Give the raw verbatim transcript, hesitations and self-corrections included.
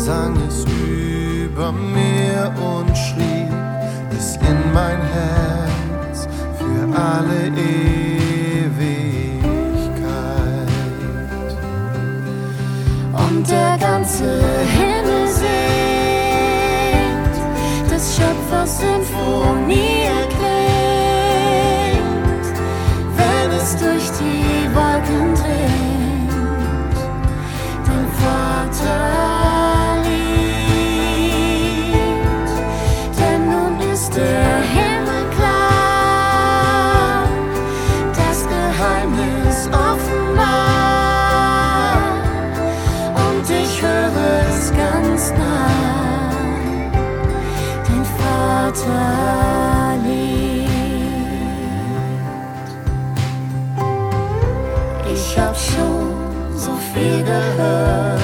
sang es über mir und schrieb es in mein Herz für alle Ewigkeit. Und der ganze Himmel singt des Schöpfers Symphonie erklingt, wenn es durch die Wolken dringt, den Vater liebt. Denn nun ist der Himmel klar, das Geheimnis offenbar, und ich höre es ganz nah, den Vater liebt. Ich hab schon so viel gehört